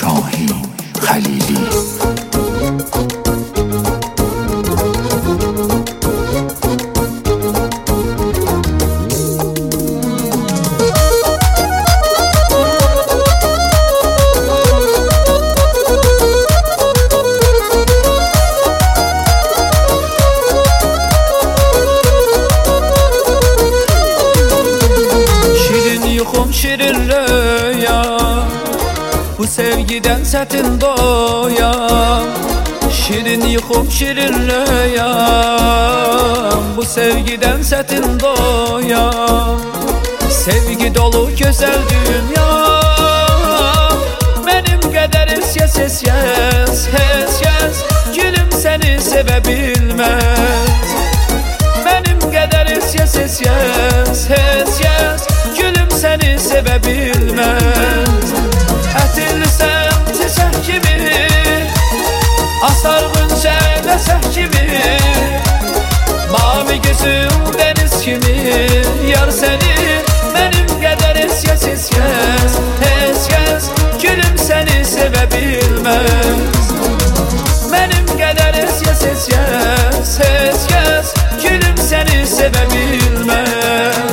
Şahin Halili. Şirin rüya, bu sevgiden sətin doyam. Şirin yuxum, şirin rüyam, bu sevgiden sətin doyam. Sevgi dolu gözəl dünya, benim qədər esyəs, esyəs, esyəs. Gülüm səni sevə bilməz, benim qədər esyəs, esyəs, esyəs. Gülüm səni sevə bilməz. Ətirlisən çiçək kimi, asarğın çəvləsək kimi, mavi gözüm dəniz kimi. Yar səni mənim qədər esyəs, esyəs, esyəs. Gülüm səni sevə bilməz, mənim qədər esyəs, esyəs, esyəs. Gülüm səni sevə bilməz.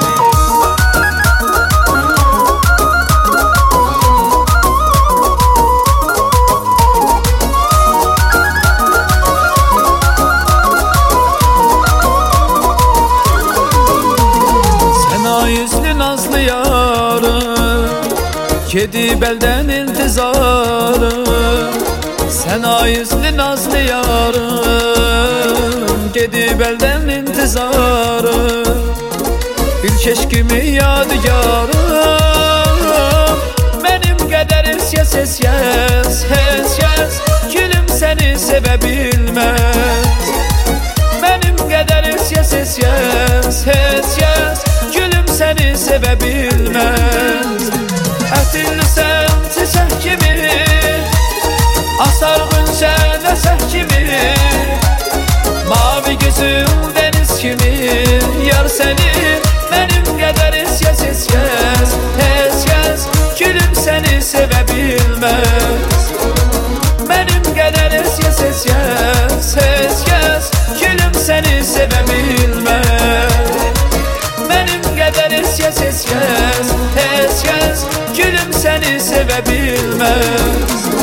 Yüzlü nazlı yarım, gedib əldən intizarım. Səna yüzlü nazlı yarım, gedib əldən intizarım. Bir keşkimi yadigarım, mənim qədər esyəs, esyəs, esyəs. Gülüm səni sevə bilməz, mənim qədər esyəs, esyəs, esyəs. Gülüm səni sevə bilməz. Ətirlisən çiçək kimi, asarğın çəvləsək kimi, mavi gözüm dəniz kimi. Yar səni mənim qədər esyəs, esyəs, esyəs. Gülüm səni sevə bilməz, mənim qədər esyəs, esyəs, esyəs. Gülüm səni sevə bilməz, mənim qədər esyəs, esyəs, esyəs. Gülüm səni sevə bilməz.